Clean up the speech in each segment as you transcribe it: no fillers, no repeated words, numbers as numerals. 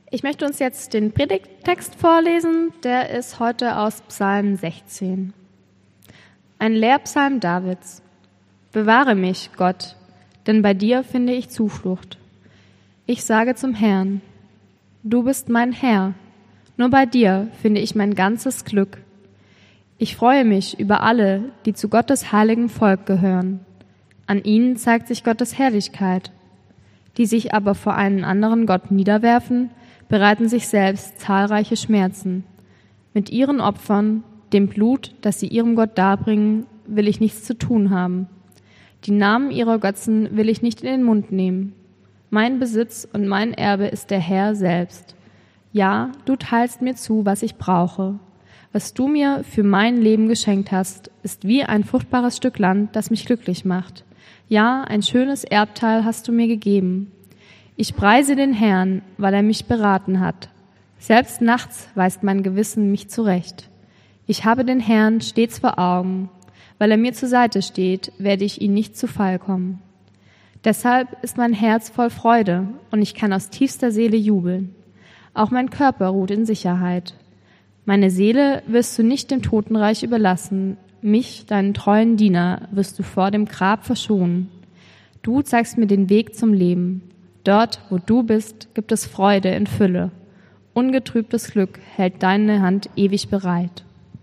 Ich möchte uns jetzt den Predigttext vorlesen, der ist heute aus Psalm 16. Ein Lehrpsalm Davids. Bewahre mich, Gott, denn bei dir finde ich Zuflucht. Ich sage zum Herrn, du bist mein Herr, nur bei dir finde ich mein ganzes Glück. Ich freue mich über alle, die zu Gottes heiligem Volk gehören. An ihnen zeigt sich Gottes Herrlichkeit. Die sich aber vor einen anderen Gott niederwerfen, bereiten sich selbst zahlreiche Schmerzen. Mit ihren Opfern, dem Blut, das sie ihrem Gott darbringen, will ich nichts zu tun haben. Die Namen ihrer Götzen will ich nicht in den Mund nehmen. Mein Besitz und mein Erbe ist der Herr selbst. Ja, du teilst mir zu, was ich brauche. Was du mir für mein Leben geschenkt hast, ist wie ein fruchtbares Stück Land, das mich glücklich macht. Ja, ein schönes Erbteil hast du mir gegeben. Ich preise den Herrn, weil er mich beraten hat. Selbst nachts weist mein Gewissen mich zurecht. Ich habe den Herrn stets vor Augen. Weil er mir zur Seite steht, werde ich ihn nicht zu Fall kommen. Deshalb ist mein Herz voll Freude und ich kann aus tiefster Seele jubeln. Auch mein Körper ruht in Sicherheit. Meine Seele wirst du nicht dem Totenreich überlassen. Mich, deinen treuen Diener, wirst du vor dem Grab verschonen. Du zeigst mir den Weg zum Leben. Dort, wo du bist, gibt es Freude in Fülle. Ungetrübtes Glück hält deine Hand ewig bereit.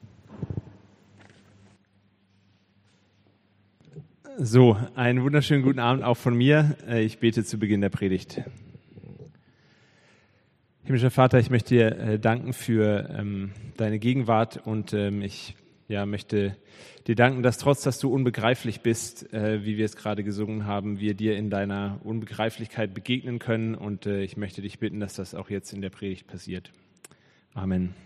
So, einen wunderschönen guten Abend auch von mir. Ich bete zu Beginn der Predigt. Himmlischer Vater, ich möchte dir danken für deine Gegenwart und ich möchte dir danken, dass trotz, dass du unbegreiflich bist, wie wir es gerade gesungen haben, wir dir in deiner Unbegreiflichkeit begegnen können und ich möchte dich bitten, dass das auch jetzt in der Predigt passiert. Amen.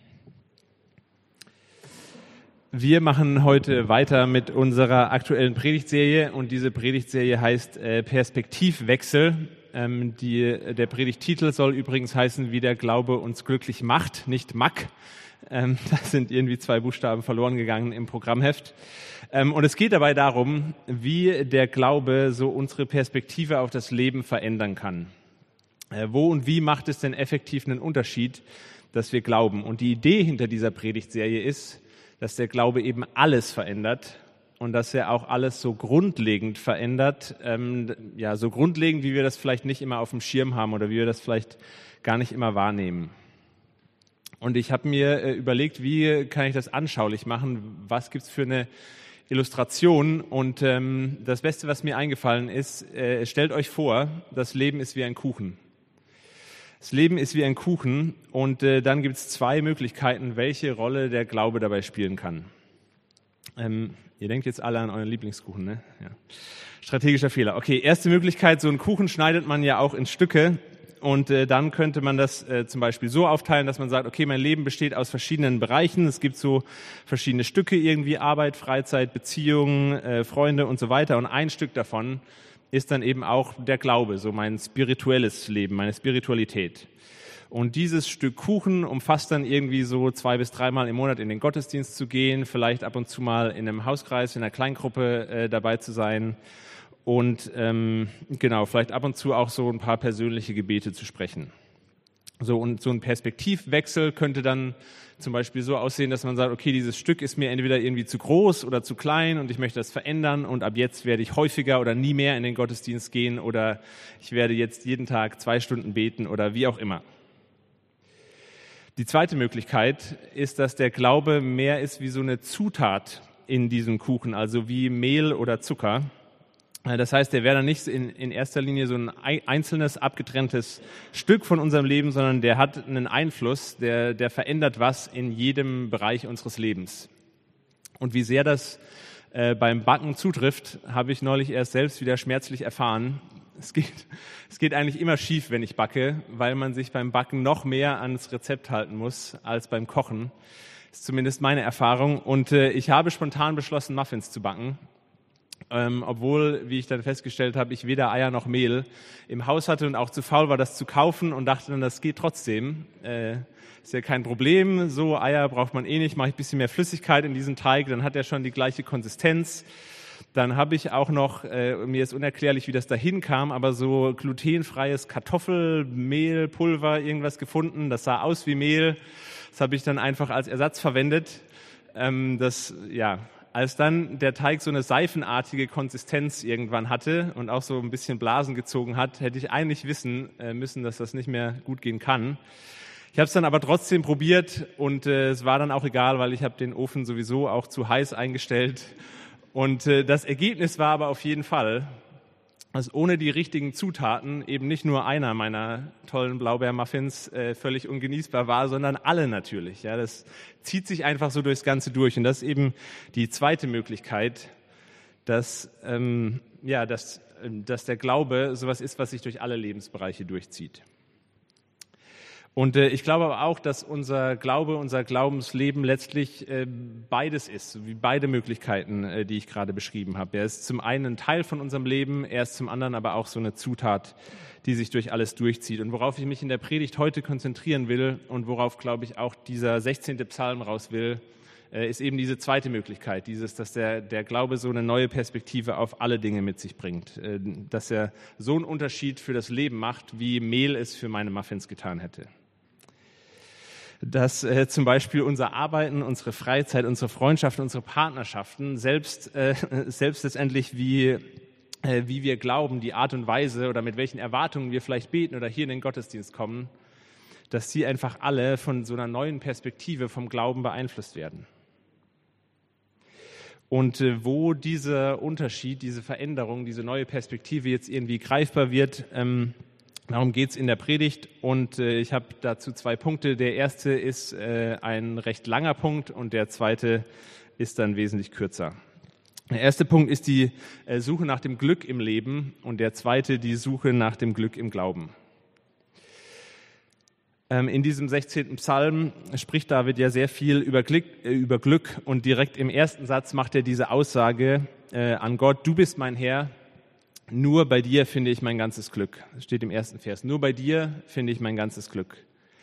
Wir machen heute weiter mit unserer aktuellen Predigtserie und diese Predigtserie heißt Perspektivwechsel. Der Predigttitel soll übrigens heißen, wie der Glaube uns glücklich macht, nicht Mack. Da sind irgendwie 2 Buchstaben verloren gegangen im Programmheft. Und es geht dabei darum, wie der Glaube so unsere Perspektive auf das Leben verändern kann. Wo und wie macht es denn effektiv einen Unterschied, dass wir glauben? Und die Idee hinter dieser Predigtserie ist, dass der Glaube eben alles verändert und dass er auch alles so grundlegend verändert, so grundlegend, wie wir das vielleicht nicht immer auf dem Schirm haben oder wie wir das vielleicht gar nicht immer wahrnehmen. Und ich habe mir überlegt, wie kann ich das anschaulich machen, was gibt's für eine Illustration und das Beste, was mir eingefallen ist, stellt euch vor, das Leben ist wie ein Kuchen. Das Leben ist wie ein Kuchen und dann gibt es 2 Möglichkeiten, welche Rolle der Glaube dabei spielen kann. Ihr denkt jetzt alle an euren Lieblingskuchen, ne? Ja. Strategischer Fehler. Okay, erste Möglichkeit, so einen Kuchen schneidet man ja auch in Stücke und dann könnte man das zum Beispiel so aufteilen, dass man sagt, okay, mein Leben besteht aus verschiedenen Bereichen. Es gibt so verschiedene Stücke irgendwie, Arbeit, Freizeit, Beziehungen, Freunde und so weiter und ein Stück davon ist dann eben auch der Glaube, so mein spirituelles Leben, meine Spiritualität. Und dieses Stück Kuchen umfasst dann irgendwie so 2 bis 3 Mal im Monat in den Gottesdienst zu gehen, vielleicht ab und zu mal in einem Hauskreis, in einer Kleingruppe dabei zu sein und vielleicht ab und zu auch so ein paar persönliche Gebete zu sprechen. So, und so ein Perspektivwechsel könnte dann zum Beispiel so aussehen, dass man sagt, okay, dieses Stück ist mir entweder irgendwie zu groß oder zu klein und ich möchte das verändern und ab jetzt werde ich häufiger oder nie mehr in den Gottesdienst gehen oder ich werde jetzt jeden Tag 2 Stunden beten oder wie auch immer. Die zweite Möglichkeit ist, dass der Glaube mehr ist wie so eine Zutat in diesem Kuchen, also wie Mehl oder Zucker. Das heißt, der wäre dann nicht in erster Linie so ein einzelnes, abgetrenntes Stück von unserem Leben, sondern der hat einen Einfluss, der verändert was in jedem Bereich unseres Lebens. Und wie sehr das beim Backen zutrifft, habe ich neulich erst selbst wieder schmerzlich erfahren. Es geht eigentlich immer schief, wenn ich backe, weil man sich beim Backen noch mehr ans Rezept halten muss als beim Kochen. Das ist zumindest meine Erfahrung. Und ich habe spontan beschlossen, Muffins zu backen. Obwohl, wie ich dann festgestellt habe, ich weder Eier noch Mehl im Haus hatte und auch zu faul war, das zu kaufen und dachte dann, das geht trotzdem. Ist ja kein Problem, so Eier braucht man eh nicht, mache ich ein bisschen mehr Flüssigkeit in diesen Teig, dann hat er schon die gleiche Konsistenz. Dann habe ich auch noch, mir ist unerklärlich, wie das dahin kam, aber so glutenfreies Kartoffelmehlpulver, irgendwas gefunden. Das sah aus wie Mehl. Das habe ich dann einfach als Ersatz verwendet. Als dann der Teig so eine seifenartige Konsistenz irgendwann hatte und auch so ein bisschen Blasen gezogen hat, hätte ich eigentlich wissen müssen, dass das nicht mehr gut gehen kann. Ich habe es dann aber trotzdem probiert und es war dann auch egal, weil ich habe den Ofen sowieso auch zu heiß eingestellt. Und das Ergebnis war aber auf jeden Fall, dass ohne die richtigen Zutaten eben nicht nur einer meiner tollen Blaubeermuffins völlig ungenießbar war, sondern alle natürlich. Ja, das zieht sich einfach so durchs Ganze durch. Und das ist eben die zweite Möglichkeit, dass der Glaube sowas ist, was sich durch alle Lebensbereiche durchzieht. Und ich glaube aber auch, dass unser Glaube, unser Glaubensleben letztlich beides ist, wie beide Möglichkeiten, die ich gerade beschrieben habe. Er ist zum einen ein Teil von unserem Leben, er ist zum anderen aber auch so eine Zutat, die sich durch alles durchzieht. Und worauf ich mich in der Predigt heute konzentrieren will und worauf, glaube ich, auch dieser 16. Psalm raus will, ist eben diese zweite Möglichkeit, dass der Glaube so eine neue Perspektive auf alle Dinge mit sich bringt, dass er so einen Unterschied für das Leben macht, wie Mehl es für meine Muffins getan hätte. Dass zum Beispiel unser Arbeiten, unsere Freizeit, unsere Freundschaften, unsere Partnerschaften, selbst letztendlich wie wir glauben, die Art und Weise oder mit welchen Erwartungen wir vielleicht beten oder hier in den Gottesdienst kommen, dass sie einfach alle von so einer neuen Perspektive vom Glauben beeinflusst werden. Und wo dieser Unterschied, diese Veränderung, diese neue Perspektive jetzt irgendwie greifbar wird, darum geht es in der Predigt und ich habe dazu 2 Punkte. Der erste ist ein recht langer Punkt und der zweite ist dann wesentlich kürzer. Der erste Punkt ist die Suche nach dem Glück im Leben und der zweite die Suche nach dem Glück im Glauben. In diesem 16. Psalm spricht David ja sehr viel über Glück und direkt im ersten Satz macht er diese Aussage an Gott: Du bist mein Herr. Nur bei dir finde ich mein ganzes Glück. Das steht im ersten Vers. Nur bei dir finde ich mein ganzes Glück.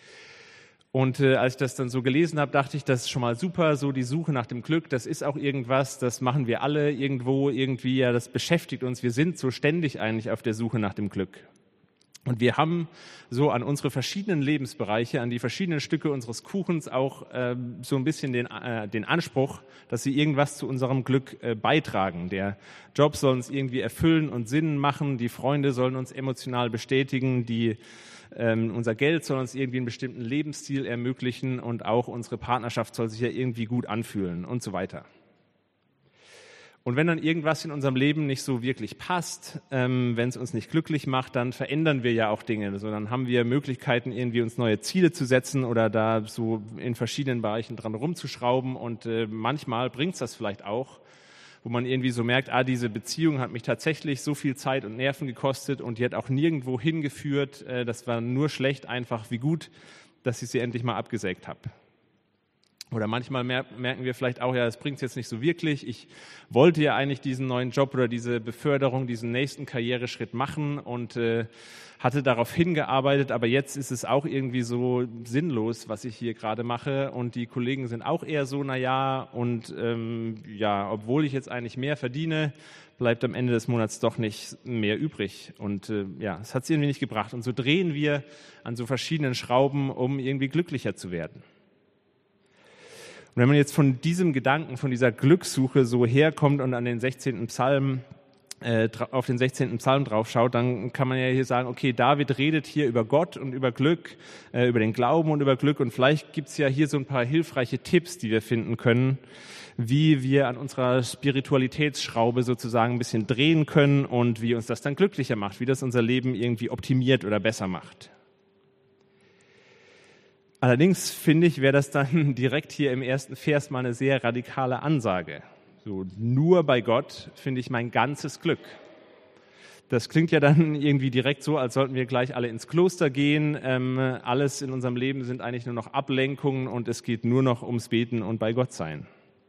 Und als ich das dann so gelesen habe, dachte ich, das ist schon mal super, so die Suche nach dem Glück, das ist auch irgendwas, das machen wir alle irgendwo, irgendwie, ja, das beschäftigt uns. Wir sind so ständig eigentlich auf der Suche nach dem Glück. Und wir haben so an unsere verschiedenen Lebensbereiche, an die verschiedenen Stücke unseres Kuchens auch so ein bisschen den Anspruch, dass sie irgendwas zu unserem Glück beitragen. Der Job soll uns irgendwie erfüllen und Sinn machen, die Freunde sollen uns emotional bestätigen, unser Geld soll uns irgendwie einen bestimmten Lebensstil ermöglichen und auch unsere Partnerschaft soll sich ja irgendwie gut anfühlen und so weiter. Und wenn dann irgendwas in unserem Leben nicht so wirklich passt, wenn es uns nicht glücklich macht, dann verändern wir ja auch Dinge. Also dann haben wir Möglichkeiten, irgendwie uns neue Ziele zu setzen oder da so in verschiedenen Bereichen dran rumzuschrauben. Und manchmal bringt es das vielleicht auch, wo man irgendwie so merkt, diese Beziehung hat mich tatsächlich so viel Zeit und Nerven gekostet und die hat auch nirgendwo hingeführt. Das war nur schlecht, einfach wie gut, dass ich sie endlich mal abgesägt habe. Oder manchmal merken wir vielleicht auch, ja, das bringt es jetzt nicht so wirklich. Ich wollte ja eigentlich diesen neuen Job oder diese Beförderung, diesen nächsten Karriereschritt machen und hatte darauf hingearbeitet, aber jetzt ist es auch irgendwie so sinnlos, was ich hier gerade mache und die Kollegen sind auch eher so, und obwohl ich jetzt eigentlich mehr verdiene, bleibt am Ende des Monats doch nicht mehr übrig und es hat es irgendwie nicht gebracht. Und so drehen wir an so verschiedenen Schrauben, um irgendwie glücklicher zu werden. Und wenn man jetzt von diesem Gedanken, von dieser Glückssuche so herkommt und an den 16. Psalm, auf den 16. Psalm drauf schaut, dann kann man ja hier sagen, okay, David redet hier über Gott und über Glück, über den Glauben und über Glück und vielleicht gibt es ja hier so ein paar hilfreiche Tipps, die wir finden können, wie wir an unserer Spiritualitätsschraube sozusagen ein bisschen drehen können und wie uns das dann glücklicher macht, wie das unser Leben irgendwie optimiert oder besser macht. Allerdings finde ich, wäre das dann direkt hier im ersten Vers mal eine sehr radikale Ansage. So, nur bei Gott finde ich mein ganzes Glück. Das klingt ja dann irgendwie direkt so, als sollten wir gleich alle ins Kloster gehen. Alles in unserem Leben sind eigentlich nur noch Ablenkungen und es geht nur noch ums Beten und bei Gott sein.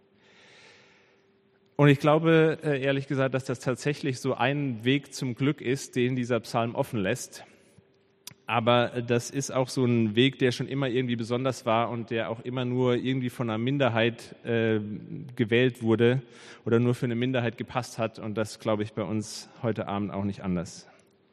Und ich glaube, ehrlich gesagt, dass das tatsächlich so ein Weg zum Glück ist, den dieser Psalm offen lässt. Aber das ist auch so ein Weg, der schon immer irgendwie besonders war und der auch immer nur irgendwie von einer Minderheit gewählt wurde oder nur für eine Minderheit gepasst hat. Und das glaube ich bei uns heute Abend auch nicht anders.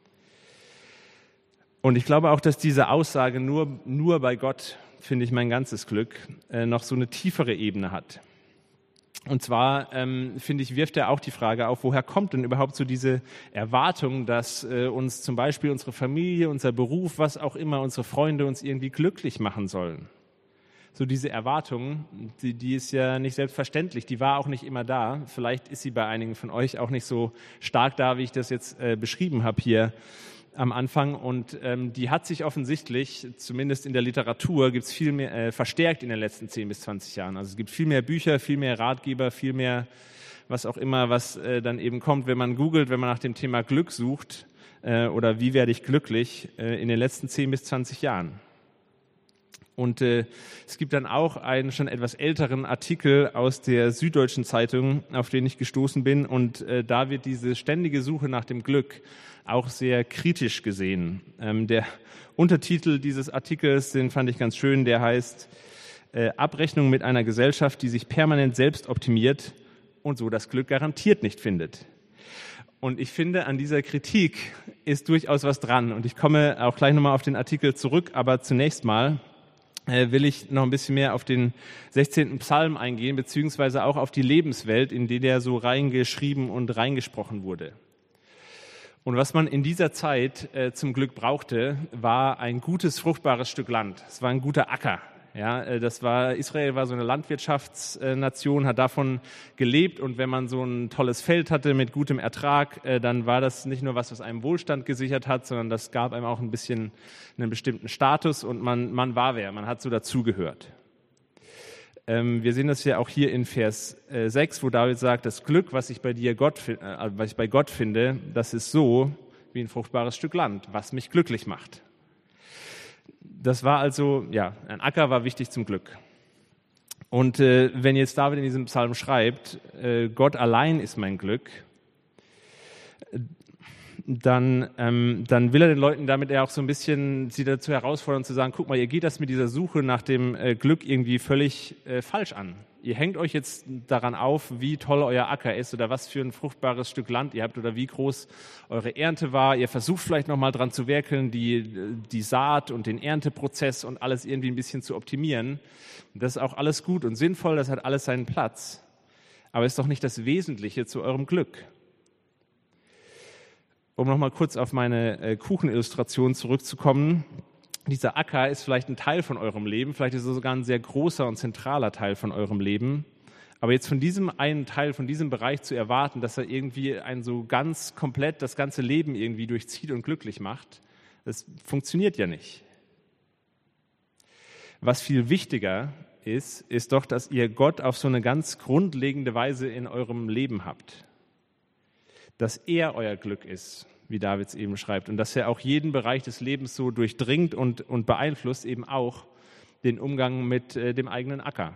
Und ich glaube auch, dass diese Aussage nur bei Gott, finde ich mein ganzes Glück, noch so eine tiefere Ebene hat. Und zwar, finde ich, wirft er auch die Frage auf, woher kommt denn überhaupt so diese Erwartung, dass uns zum Beispiel unsere Familie, unser Beruf, was auch immer, unsere Freunde uns irgendwie glücklich machen sollen. So diese Erwartung, die ist ja nicht selbstverständlich, die war auch nicht immer da. Vielleicht ist sie bei einigen von euch auch nicht so stark da, wie ich das jetzt beschrieben habe hier am Anfang. Und die hat sich offensichtlich, zumindest in der Literatur, gibt es viel mehr verstärkt in den letzten 10 bis 20 Jahren. Also es gibt viel mehr Bücher, viel mehr Ratgeber, viel mehr was auch immer, was dann eben kommt, wenn man googelt, wenn man nach dem Thema Glück sucht oder wie werde ich glücklich in den letzten 10 bis 20 Jahren. Und es gibt dann auch einen schon etwas älteren Artikel aus der Süddeutschen Zeitung, auf den ich gestoßen bin. Und da wird diese ständige Suche nach dem Glück auch sehr kritisch gesehen. Der Untertitel dieses Artikels, den fand ich ganz schön, der heißt Abrechnung mit einer Gesellschaft, die sich permanent selbst optimiert und so das Glück garantiert nicht findet. Und ich finde, an dieser Kritik ist durchaus was dran. Und ich komme auch gleich nochmal auf den Artikel zurück, aber zunächst mal will ich noch ein bisschen mehr auf den 16. Psalm eingehen, beziehungsweise auch auf die Lebenswelt, in die der so reingeschrieben und reingesprochen wurde. Und was man in dieser Zeit zum Glück brauchte, war ein gutes, fruchtbares Stück Land. Es war ein guter Acker. Ja, Israel war so eine Landwirtschaftsnation, hat davon gelebt. Und wenn man so ein tolles Feld hatte mit gutem Ertrag, dann war das nicht nur was einem Wohlstand gesichert hat, sondern das gab einem auch ein bisschen einen bestimmten Status und man war wer, man hat so dazugehört. Wir sehen das ja auch hier in Vers 6, wo David sagt, das Glück, was ich bei Gott finde, das ist so wie ein fruchtbares Stück Land, was mich glücklich macht. Das war also, ja, ein Acker war wichtig zum Glück. Und wenn jetzt David in diesem Psalm schreibt, Gott allein ist mein Glück, dann will er den Leuten damit ja auch so ein bisschen sie dazu herausfordern zu sagen, guck mal, ihr geht das mit dieser Suche nach dem Glück irgendwie völlig falsch an. Ihr hängt euch jetzt daran auf, wie toll euer Acker ist oder was für ein fruchtbares Stück Land ihr habt oder wie groß eure Ernte war. Ihr versucht vielleicht nochmal dran zu werkeln, die Saat und den Ernteprozess und alles irgendwie ein bisschen zu optimieren. Das ist auch alles gut und sinnvoll, das hat alles seinen Platz. Aber ist doch nicht das Wesentliche zu eurem Glück. Um nochmal kurz auf meine Kuchenillustration zurückzukommen. Dieser Acker ist vielleicht ein Teil von eurem Leben, vielleicht ist er sogar ein sehr großer und zentraler Teil von eurem Leben. Aber jetzt von diesem einen Teil, von diesem Bereich zu erwarten, dass er irgendwie einen so ganz komplett das ganze Leben irgendwie durchzieht und glücklich macht, das funktioniert ja nicht. Was viel wichtiger ist doch, dass ihr Gott auf so eine ganz grundlegende Weise in eurem Leben habt. Dass er euer Glück ist, wie David es eben schreibt, und dass er auch jeden Bereich des Lebens so durchdringt und beeinflusst, eben auch den Umgang mit dem eigenen Acker.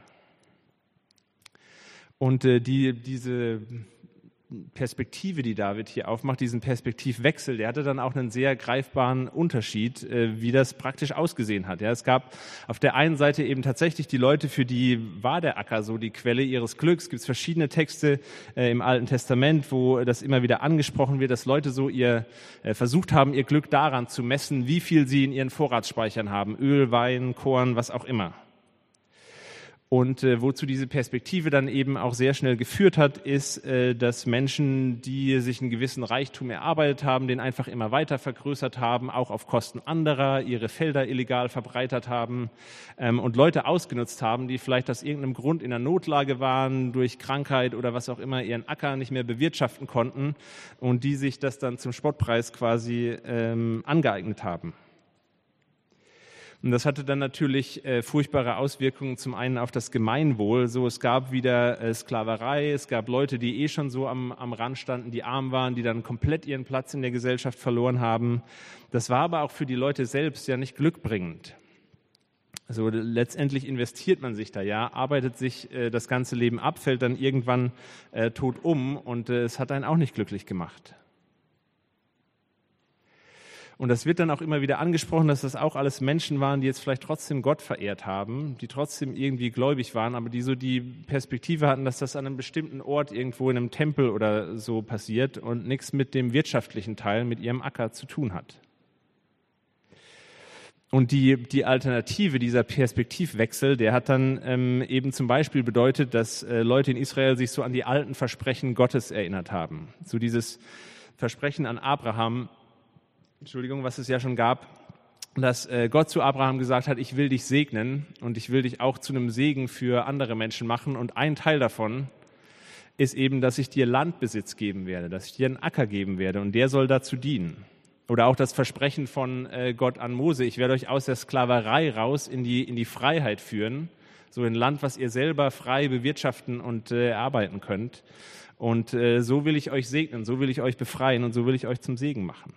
Und diese Perspektive, die David hier aufmacht, diesen Perspektivwechsel, der hatte dann auch einen sehr greifbaren Unterschied, wie das praktisch ausgesehen hat. Ja, es gab auf der einen Seite eben tatsächlich die Leute, für die war der Acker so die Quelle ihres Glücks. Es gibt verschiedene Texte im Alten Testament, wo das immer wieder angesprochen wird, dass Leute so versucht haben, ihr Glück daran zu messen, wie viel sie in ihren Vorratsspeichern haben. Öl, Wein, Korn, was auch immer. Und wozu diese Perspektive dann eben auch sehr schnell geführt hat, ist, dass Menschen, die sich einen gewissen Reichtum erarbeitet haben, den einfach immer weiter vergrößert haben, auch auf Kosten anderer, ihre Felder illegal verbreitert haben und Leute ausgenutzt haben, die vielleicht aus irgendeinem Grund in einer Notlage waren, durch Krankheit oder was auch immer, ihren Acker nicht mehr bewirtschaften konnten und die sich das dann zum Spottpreis quasi angeeignet haben. Und das hatte dann natürlich furchtbare Auswirkungen zum einen auf das Gemeinwohl. So, es gab wieder Sklaverei, es gab Leute, die schon so am Rand standen, die arm waren, die dann komplett ihren Platz in der Gesellschaft verloren haben. Das war aber auch für die Leute selbst ja nicht glückbringend. Also letztendlich investiert man sich da ja, arbeitet sich das ganze Leben ab, fällt dann irgendwann tot um und es hat einen auch nicht glücklich gemacht. Und das wird dann auch immer wieder angesprochen, dass das auch alles Menschen waren, die jetzt vielleicht trotzdem Gott verehrt haben, die trotzdem irgendwie gläubig waren, aber die so die Perspektive hatten, dass das an einem bestimmten Ort irgendwo in einem Tempel oder so passiert und nichts mit dem wirtschaftlichen Teil, mit ihrem Acker zu tun hat. Und die Alternative, dieser Perspektivwechsel, der hat dann eben zum Beispiel bedeutet, dass Leute in Israel sich so an die alten Versprechen Gottes erinnert haben. So dieses Versprechen an Abraham, was es ja schon gab, dass Gott zu Abraham gesagt hat, ich will dich segnen und ich will dich auch zu einem Segen für andere Menschen machen. Und ein Teil davon ist eben, dass ich dir Landbesitz geben werde, dass ich dir einen Acker geben werde und der soll dazu dienen. Oder auch das Versprechen von Gott an Mose, ich werde euch aus der Sklaverei raus in die Freiheit führen, so ein Land, was ihr selber frei bewirtschaften und erarbeiten könnt. Und so will ich euch segnen, so will ich euch befreien und so will ich euch zum Segen machen.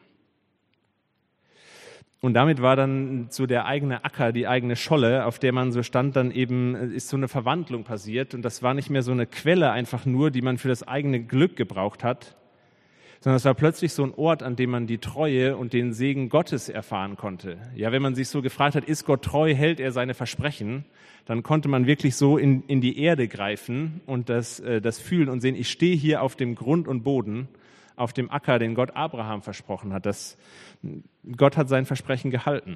Und damit war dann so der eigene Acker, die eigene Scholle, auf der man so stand, dann eben ist so eine Verwandlung passiert. Und das war nicht mehr so eine Quelle einfach nur, die man für das eigene Glück gebraucht hat, sondern es war plötzlich so ein Ort, an dem man die Treue und den Segen Gottes erfahren konnte. Ja, wenn man sich so gefragt hat, ist Gott treu, hält er seine Versprechen, dann konnte man wirklich so in die Erde greifen und das fühlen und sehen, ich stehe hier auf dem Grund und Boden, auf dem Acker, den Gott Abraham versprochen hat. Gott hat sein Versprechen gehalten.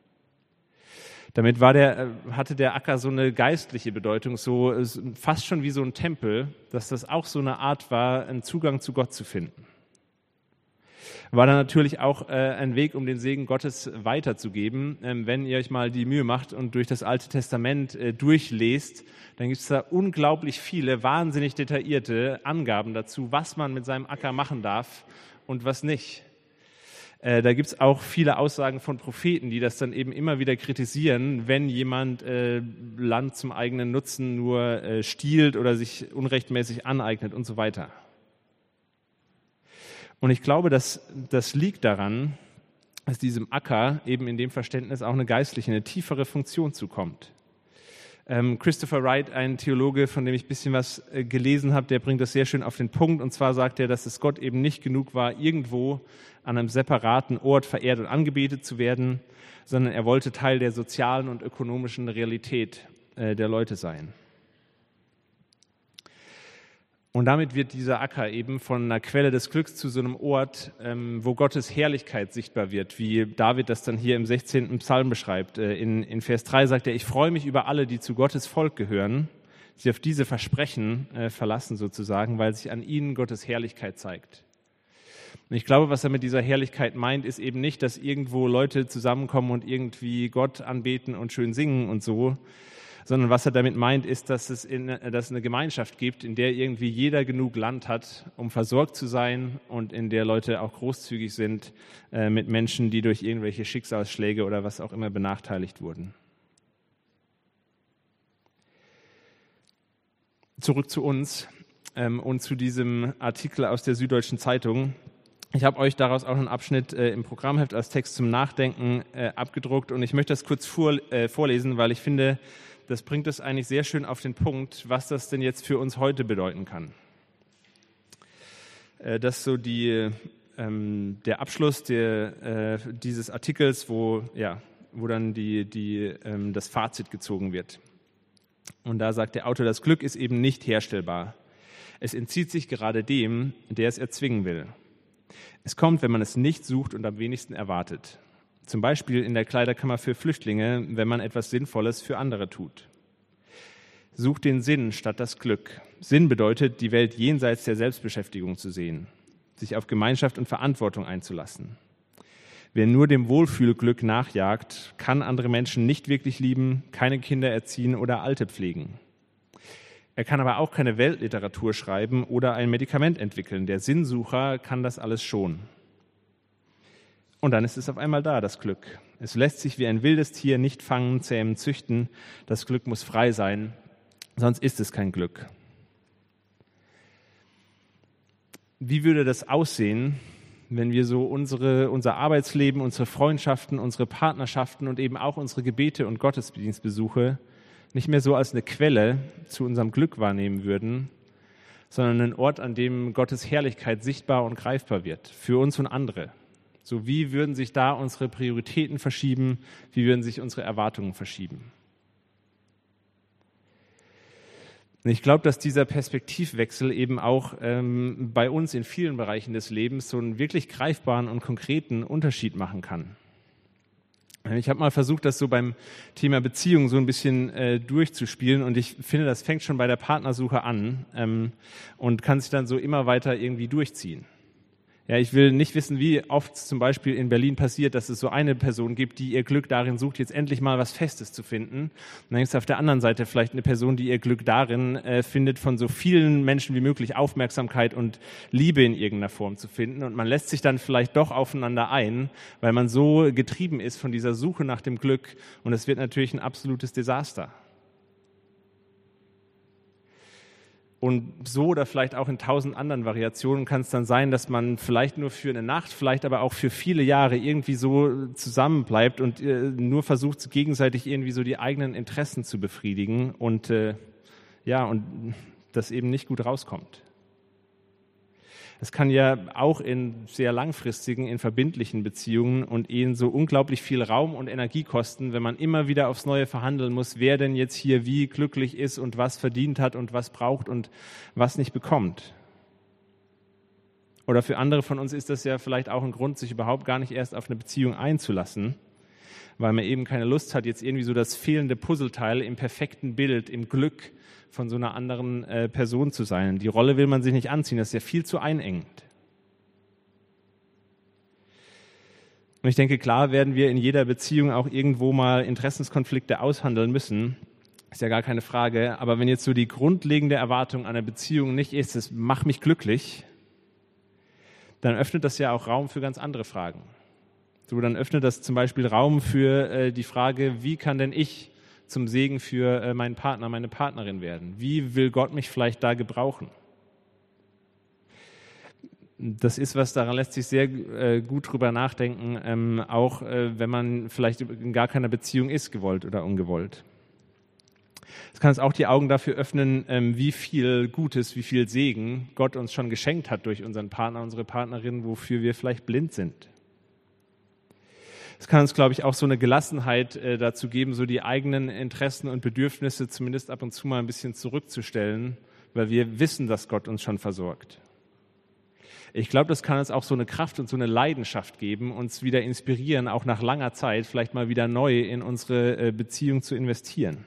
Damit hatte der Acker so eine geistliche Bedeutung, so fast schon wie so ein Tempel, dass das auch so eine Art war, einen Zugang zu Gott zu finden. War dann natürlich auch ein Weg, um den Segen Gottes weiterzugeben. Wenn ihr euch mal die Mühe macht und durch das Alte Testament durchlest, dann gibt es da unglaublich viele, wahnsinnig detaillierte Angaben dazu, was man mit seinem Acker machen darf und was nicht. Da gibt es auch viele Aussagen von Propheten, die das dann eben immer wieder kritisieren, wenn jemand Land zum eigenen Nutzen nur stiehlt oder sich unrechtmäßig aneignet und so weiter. Und ich glaube, dass das liegt daran, dass diesem Acker eben in dem Verständnis auch eine geistliche, eine tiefere Funktion zukommt. Christopher Wright, ein Theologe, von dem ich ein bisschen was gelesen habe, der bringt das sehr schön auf den Punkt. Und zwar sagt er, dass es Gott eben nicht genug war, irgendwo an einem separaten Ort verehrt und angebetet zu werden, sondern er wollte Teil der sozialen und ökonomischen Realität der Leute sein. Und damit wird dieser Acker eben von einer Quelle des Glücks zu so einem Ort, wo Gottes Herrlichkeit sichtbar wird, wie David das dann hier im 16. Psalm beschreibt. In Vers 3 sagt er, ich freue mich über alle, die zu Gottes Volk gehören, sich auf diese Versprechen verlassen sozusagen, weil sich an ihnen Gottes Herrlichkeit zeigt. Und ich glaube, was er mit dieser Herrlichkeit meint, ist eben nicht, dass irgendwo Leute zusammenkommen und irgendwie Gott anbeten und schön singen und so, sondern was er damit meint, ist, dass es eine Gemeinschaft gibt, in der irgendwie jeder genug Land hat, um versorgt zu sein und in der Leute auch großzügig sind mit Menschen, die durch irgendwelche Schicksalsschläge oder was auch immer benachteiligt wurden. Zurück zu uns und zu diesem Artikel aus der Süddeutschen Zeitung. Ich habe euch daraus auch einen Abschnitt im Programmheft als Text zum Nachdenken abgedruckt und ich möchte das kurz vorlesen, weil ich finde, das bringt es eigentlich sehr schön auf den Punkt, was das denn jetzt für uns heute bedeuten kann. Das ist so der Abschluss dieses Artikels, wo dann das Fazit gezogen wird. Und da sagt der Autor, das Glück ist eben nicht herstellbar. Es entzieht sich gerade dem, der es erzwingen will. Es kommt, wenn man es nicht sucht und am wenigsten erwartet. Zum Beispiel in der Kleiderkammer für Flüchtlinge, wenn man etwas Sinnvolles für andere tut. Sucht den Sinn statt das Glück. Sinn bedeutet, die Welt jenseits der Selbstbeschäftigung zu sehen, sich auf Gemeinschaft und Verantwortung einzulassen. Wer nur dem Wohlfühlglück nachjagt, kann andere Menschen nicht wirklich lieben, keine Kinder erziehen oder Alte pflegen. Er kann aber auch keine Weltliteratur schreiben oder ein Medikament entwickeln. Der Sinnsucher kann das alles schon. Und dann ist es auf einmal da, das Glück. Es lässt sich wie ein wildes Tier nicht fangen, zähmen, züchten. Das Glück muss frei sein, sonst ist es kein Glück. Wie würde das aussehen, wenn wir so unser Arbeitsleben, unsere Freundschaften, unsere Partnerschaften und eben auch unsere Gebete und Gottesdienstbesuche nicht mehr so als eine Quelle zu unserem Glück wahrnehmen würden, sondern einen Ort, an dem Gottes Herrlichkeit sichtbar und greifbar wird, für uns und andere. So, wie würden sich da unsere Prioritäten verschieben? Wie würden sich unsere Erwartungen verschieben? Und ich glaube, dass dieser Perspektivwechsel eben auch bei uns in vielen Bereichen des Lebens so einen wirklich greifbaren und konkreten Unterschied machen kann. Ich habe mal versucht, das so beim Thema Beziehung so ein bisschen durchzuspielen, und ich finde, das fängt schon bei der Partnersuche an und kann sich dann so immer weiter irgendwie durchziehen. Ja, ich will nicht wissen, wie oft zum Beispiel in Berlin passiert, dass es so eine Person gibt, die ihr Glück darin sucht, jetzt endlich mal was Festes zu finden. Und dann gibt es auf der anderen Seite vielleicht eine Person, die ihr Glück darin findet, von so vielen Menschen wie möglich Aufmerksamkeit und Liebe in irgendeiner Form zu finden. Und man lässt sich dann vielleicht doch aufeinander ein, weil man so getrieben ist von dieser Suche nach dem Glück. Und es wird natürlich ein absolutes Desaster. Und so oder vielleicht auch in 1000 anderen Variationen kann es dann sein, dass man vielleicht nur für eine Nacht, vielleicht aber auch für viele Jahre irgendwie so zusammenbleibt und nur versucht, gegenseitig irgendwie so die eigenen Interessen zu befriedigen und das eben nicht gut rauskommt. Es kann ja auch in sehr langfristigen, in verbindlichen Beziehungen und Ehen so unglaublich viel Raum und Energie kosten, wenn man immer wieder aufs Neue verhandeln muss, wer denn jetzt hier wie glücklich ist und was verdient hat und was braucht und was nicht bekommt. Oder für andere von uns ist das ja vielleicht auch ein Grund, sich überhaupt gar nicht erst auf eine Beziehung einzulassen, weil man eben keine Lust hat, jetzt irgendwie so das fehlende Puzzleteil im perfekten Bild, im Glück von so einer anderen Person zu sein. Die Rolle will man sich nicht anziehen, das ist ja viel zu einengend. Und ich denke, klar werden wir in jeder Beziehung auch irgendwo mal Interessenskonflikte aushandeln müssen, ist ja gar keine Frage, aber wenn jetzt so die grundlegende Erwartung einer Beziehung nicht ist, es macht mich glücklich, dann öffnet das ja auch Raum für ganz andere Fragen. So, dann öffnet das zum Beispiel Raum für die Frage, wie kann denn ich zum Segen für meinen Partner, meine Partnerin werden? Wie will Gott mich vielleicht da gebrauchen? Das ist was, daran lässt sich sehr gut drüber nachdenken, auch wenn man vielleicht in gar keiner Beziehung ist, gewollt oder ungewollt. Es kann uns auch die Augen dafür öffnen, wie viel Gutes, wie viel Segen Gott uns schon geschenkt hat durch unseren Partner, unsere Partnerin, wofür wir vielleicht blind sind. Es kann uns, glaube ich, auch so eine Gelassenheit dazu geben, so die eigenen Interessen und Bedürfnisse zumindest ab und zu mal ein bisschen zurückzustellen, weil wir wissen, dass Gott uns schon versorgt. Ich glaube, das kann uns auch so eine Kraft und so eine Leidenschaft geben, uns wieder inspirieren, auch nach langer Zeit vielleicht mal wieder neu in unsere Beziehung zu investieren.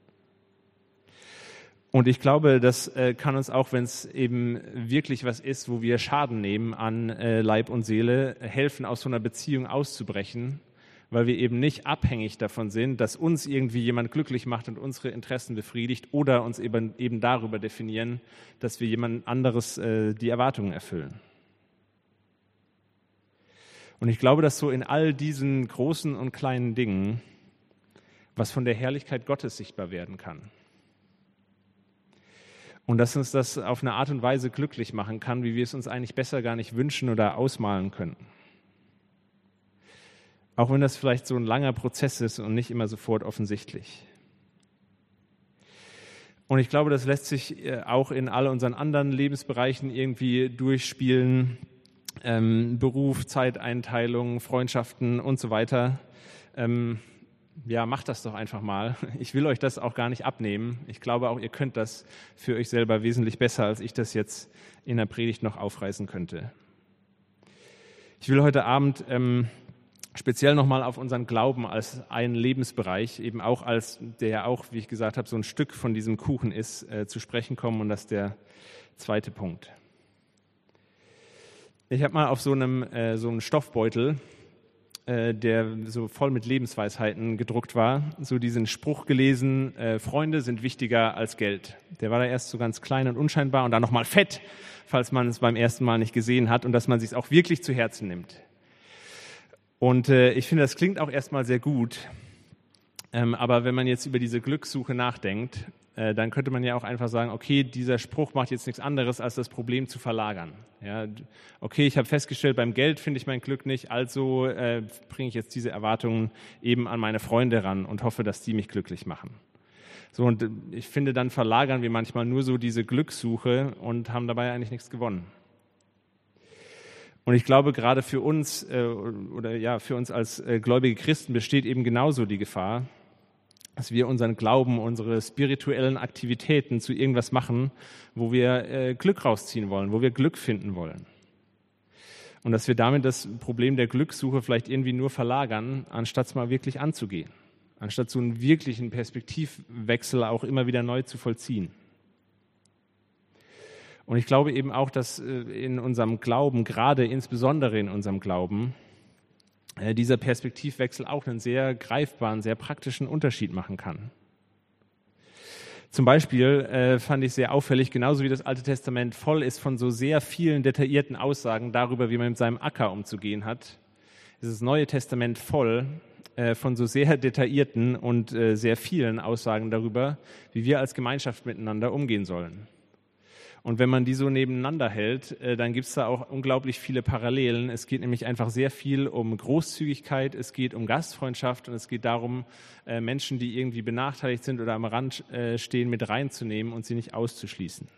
Und ich glaube, das kann uns auch, wenn es eben wirklich was ist, wo wir Schaden nehmen an Leib und Seele, helfen, aus so einer Beziehung auszubrechen, weil wir eben nicht abhängig davon sind, dass uns irgendwie jemand glücklich macht und unsere Interessen befriedigt oder uns eben darüber definieren, dass wir jemand anderes die Erwartungen erfüllen. Und ich glaube, dass so in all diesen großen und kleinen Dingen was von der Herrlichkeit Gottes sichtbar werden kann. Und dass uns das auf eine Art und Weise glücklich machen kann, wie wir es uns eigentlich besser gar nicht wünschen oder ausmalen können. Auch wenn das vielleicht so ein langer Prozess ist und nicht immer sofort offensichtlich. Und ich glaube, das lässt sich auch in all unseren anderen Lebensbereichen irgendwie durchspielen. Beruf, Zeiteinteilung, Freundschaften und so weiter. Macht das doch einfach mal. Ich will euch das auch gar nicht abnehmen. Ich glaube auch, ihr könnt das für euch selber wesentlich besser, als ich das jetzt in der Predigt noch aufreißen könnte. Ich will heute Abend speziell nochmal auf unseren Glauben als einen Lebensbereich, eben auch als der auch, wie ich gesagt habe, so ein Stück von diesem Kuchen ist, zu sprechen kommen. Und das ist der zweite Punkt. Ich habe mal auf so einem Stoffbeutel, der so voll mit Lebensweisheiten gedruckt war, so diesen Spruch gelesen, Freunde sind wichtiger als Geld. Der war da erst so ganz klein und unscheinbar und dann nochmal fett, falls man es beim ersten Mal nicht gesehen hat und dass man es sich auch wirklich zu Herzen nimmt. Und ich finde, das klingt auch erstmal sehr gut, aber wenn man jetzt über diese Glückssuche nachdenkt, dann könnte man ja auch einfach sagen, okay, dieser Spruch macht jetzt nichts anderes, als das Problem zu verlagern. Ja, okay, ich habe festgestellt, beim Geld finde ich mein Glück nicht, also bringe ich jetzt diese Erwartungen eben an meine Freunde ran und hoffe, dass die mich glücklich machen. So, und ich finde, dann verlagern wir manchmal nur so diese Glückssuche und haben dabei eigentlich nichts gewonnen. Und ich glaube, gerade für uns für uns als gläubige Christen besteht eben genauso die Gefahr, dass wir unseren Glauben, unsere spirituellen Aktivitäten zu irgendwas machen, wo wir Glück rausziehen wollen, wo wir Glück finden wollen. Und dass wir damit das Problem der Glückssuche vielleicht irgendwie nur verlagern, anstatt es mal wirklich anzugehen, anstatt so einen wirklichen Perspektivwechsel auch immer wieder neu zu vollziehen. Und ich glaube eben auch, dass in unserem Glauben, gerade insbesondere in unserem Glauben, dieser Perspektivwechsel auch einen sehr greifbaren, sehr praktischen Unterschied machen kann. Zum Beispiel fand ich sehr auffällig, genauso wie das Alte Testament voll ist von so sehr vielen detaillierten Aussagen darüber, wie man mit seinem Acker umzugehen hat, ist das Neue Testament voll von so sehr detaillierten und sehr vielen Aussagen darüber, wie wir als Gemeinschaft miteinander umgehen sollen. Und wenn man die so nebeneinander hält, dann gibt es da auch unglaublich viele Parallelen. Es geht nämlich einfach sehr viel um Großzügigkeit, es geht um Gastfreundschaft und es geht darum, Menschen, die irgendwie benachteiligt sind oder am Rand stehen, mit reinzunehmen und sie nicht auszuschließen.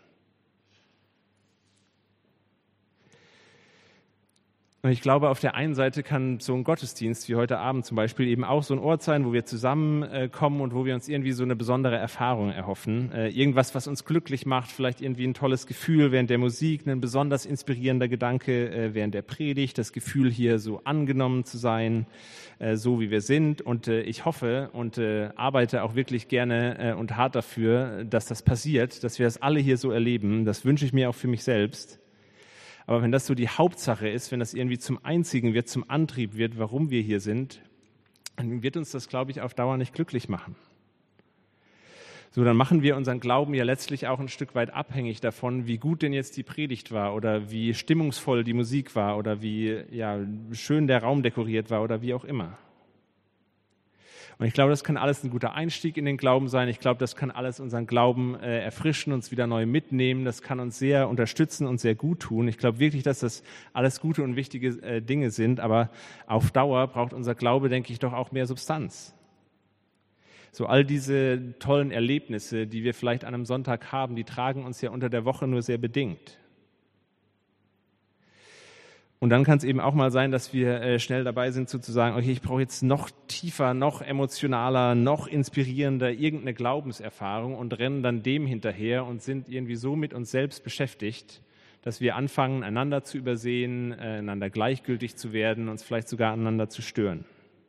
Und ich glaube, auf der einen Seite kann so ein Gottesdienst wie heute Abend zum Beispiel eben auch so ein Ort sein, wo wir zusammenkommen und wo wir uns irgendwie so eine besondere Erfahrung erhoffen. Irgendwas, was uns glücklich macht, vielleicht irgendwie ein tolles Gefühl während der Musik, ein besonders inspirierender Gedanke während der Predigt, das Gefühl hier so angenommen zu sein, so wie wir sind. Und ich hoffe und arbeite auch wirklich gerne und hart dafür, dass das passiert, dass wir das alle hier so erleben. Das wünsche ich mir auch für mich selbst. Aber wenn das so die Hauptsache ist, wenn das irgendwie zum Einzigen wird, zum Antrieb wird, warum wir hier sind, dann wird uns das, glaube ich, auf Dauer nicht glücklich machen. So, dann machen wir unseren Glauben ja letztlich auch ein Stück weit abhängig davon, wie gut denn jetzt die Predigt war oder wie stimmungsvoll die Musik war oder wie schön der Raum dekoriert war oder wie auch immer. Und ich glaube, das kann alles ein guter Einstieg in den Glauben sein. Ich glaube, das kann alles unseren Glauben erfrischen, uns wieder neu mitnehmen. Das kann uns sehr unterstützen und sehr gut tun. Ich glaube wirklich, dass das alles gute und wichtige Dinge sind. Aber auf Dauer braucht unser Glaube, denke ich, doch auch mehr Substanz. So all diese tollen Erlebnisse, die wir vielleicht an einem Sonntag haben, die tragen uns ja unter der Woche nur sehr bedingt. Und dann kann es eben auch mal sein, dass wir schnell dabei sind, sozusagen, okay, ich brauche jetzt noch tiefer, noch emotionaler, noch inspirierender irgendeine Glaubenserfahrung und rennen dann dem hinterher und sind irgendwie so mit uns selbst beschäftigt, dass wir anfangen, einander zu übersehen, einander gleichgültig zu werden, uns vielleicht sogar aneinander zu stören.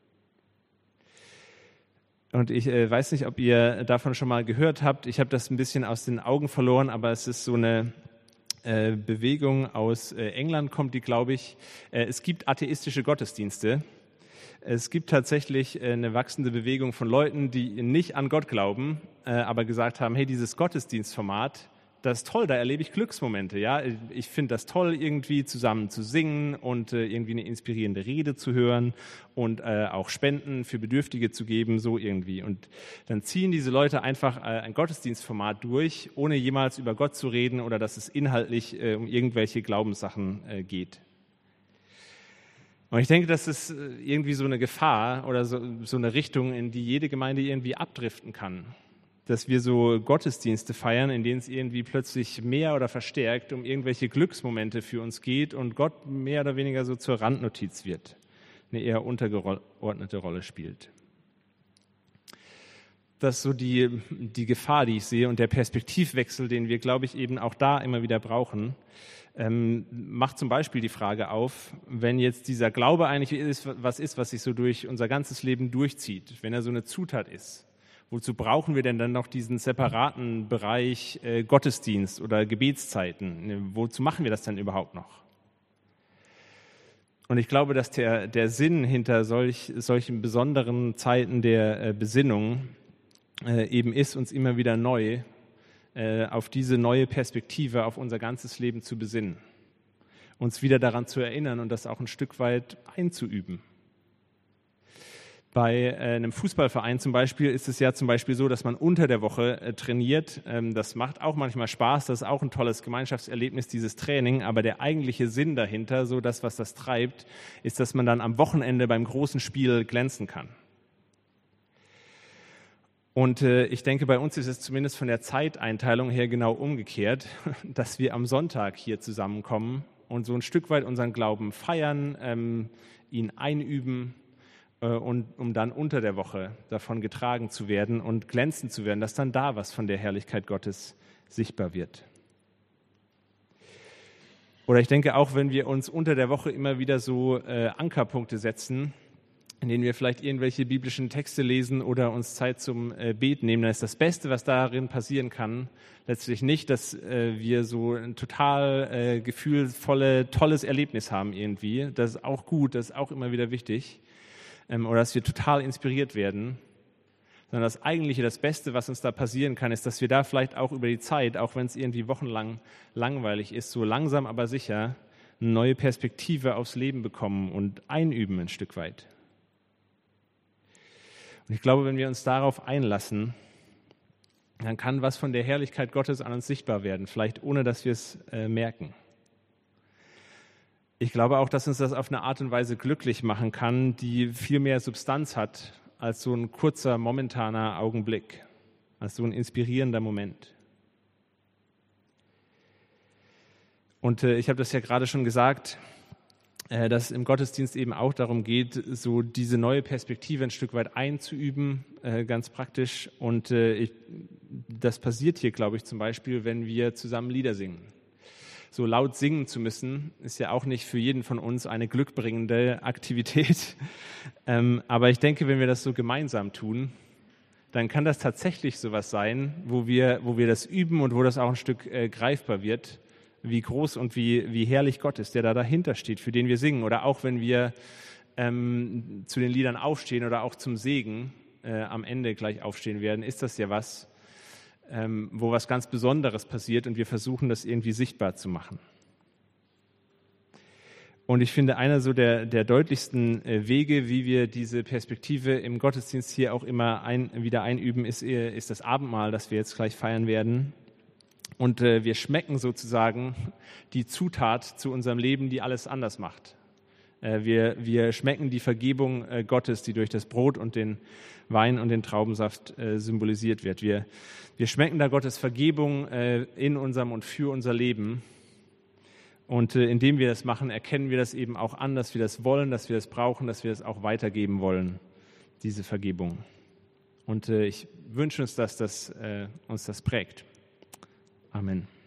Und ich weiß nicht, ob ihr davon schon mal gehört habt. Ich habe das ein bisschen aus den Augen verloren, aber es ist so eine Bewegung aus England kommt die, glaube ich. Es gibt atheistische Gottesdienste. Es gibt tatsächlich eine wachsende Bewegung von Leuten, die nicht an Gott glauben, aber gesagt haben, hey, dieses Gottesdienstformat, das ist toll, da erlebe ich Glücksmomente. Ja, ich finde das toll, irgendwie zusammen zu singen und irgendwie eine inspirierende Rede zu hören und auch Spenden für Bedürftige zu geben, so irgendwie. Und dann ziehen diese Leute einfach ein Gottesdienstformat durch, ohne jemals über Gott zu reden oder dass es inhaltlich um irgendwelche Glaubenssachen geht. Und ich denke, das ist irgendwie so eine Gefahr oder so eine Richtung, in die jede Gemeinde irgendwie abdriften kann. Dass wir so Gottesdienste feiern, in denen es irgendwie plötzlich mehr oder verstärkt um irgendwelche Glücksmomente für uns geht und Gott mehr oder weniger so zur Randnotiz wird, eine eher untergeordnete Rolle spielt. Das ist so die Gefahr, die ich sehe und der Perspektivwechsel, den wir, glaube ich, eben auch da immer wieder brauchen, macht zum Beispiel die Frage auf, wenn jetzt dieser Glaube eigentlich was sich so durch unser ganzes Leben durchzieht, wenn er so eine Zutat ist. Wozu brauchen wir denn dann noch diesen separaten Bereich Gottesdienst oder Gebetszeiten? Wozu machen wir das denn überhaupt noch? Und ich glaube, dass der Sinn hinter solchen besonderen Zeiten der Besinnung eben ist, uns immer wieder neu auf diese neue Perspektive, auf unser ganzes Leben zu besinnen. Uns wieder daran zu erinnern und das auch ein Stück weit einzuüben. Bei einem Fußballverein zum Beispiel ist es ja zum Beispiel so, dass man unter der Woche trainiert. Das macht auch manchmal Spaß, das ist auch ein tolles Gemeinschaftserlebnis, dieses Training. Aber der eigentliche Sinn dahinter, so das, was das treibt, ist, dass man dann am Wochenende beim großen Spiel glänzen kann. Und ich denke, bei uns ist es zumindest von der Zeiteinteilung her genau umgekehrt, dass wir am Sonntag hier zusammenkommen und so ein Stück weit unseren Glauben feiern, ihn einüben und um dann unter der Woche davon getragen zu werden und glänzen zu werden, dass dann da was von der Herrlichkeit Gottes sichtbar wird. Oder ich denke auch, wenn wir uns unter der Woche immer wieder so Ankerpunkte setzen, in denen wir vielleicht irgendwelche biblischen Texte lesen oder uns Zeit zum Beten nehmen, dann ist das Beste, was darin passieren kann, letztlich nicht, dass wir so ein total gefühlvolles, tolles Erlebnis haben irgendwie. Das ist auch gut, das ist auch immer wieder wichtig. Oder dass wir total inspiriert werden. Sondern das Eigentliche, das Beste, was uns da passieren kann, ist, dass wir da vielleicht auch über die Zeit, auch wenn es irgendwie wochenlang langweilig ist, so langsam aber sicher eine neue Perspektive aufs Leben bekommen und einüben ein Stück weit. Und ich glaube, wenn wir uns darauf einlassen, dann kann was von der Herrlichkeit Gottes an uns sichtbar werden, vielleicht ohne, dass wir es merken. Ich glaube auch, dass uns das auf eine Art und Weise glücklich machen kann, die viel mehr Substanz hat als so ein kurzer, momentaner Augenblick, als so ein inspirierender Moment. Und ich habe das ja gerade schon gesagt, dass es im Gottesdienst eben auch darum geht, so diese neue Perspektive ein Stück weit einzuüben, ganz praktisch. Und das passiert hier, glaube ich, zum Beispiel, wenn wir zusammen Lieder singen. So laut singen zu müssen, ist ja auch nicht für jeden von uns eine glückbringende Aktivität. Aber ich denke, wenn wir das so gemeinsam tun, dann kann das tatsächlich sowas sein, wo wir das üben und wo das auch ein Stück greifbar wird, wie groß und wie herrlich Gott ist, der da dahinter steht, für den wir singen. Oder auch wenn wir zu den Liedern aufstehen oder auch zum Segen am Ende gleich aufstehen werden, ist das ja was, wo was ganz Besonderes passiert und wir versuchen, das irgendwie sichtbar zu machen. Und ich finde, einer so der deutlichsten Wege, wie wir diese Perspektive im Gottesdienst hier auch immer wieder einüben, ist das Abendmahl, das wir jetzt gleich feiern werden. Und wir schmecken sozusagen die Zutat zu unserem Leben, die alles anders macht. Wir schmecken die Vergebung Gottes, die durch das Brot und den Wein und den Traubensaft symbolisiert wird. Wir schmecken da Gottes Vergebung in unserem und für unser Leben. Und indem wir das machen, erkennen wir das eben auch an, dass wir das wollen, dass wir das brauchen, dass wir das auch weitergeben wollen, diese Vergebung. Und ich wünsche uns, dass das uns das prägt. Amen.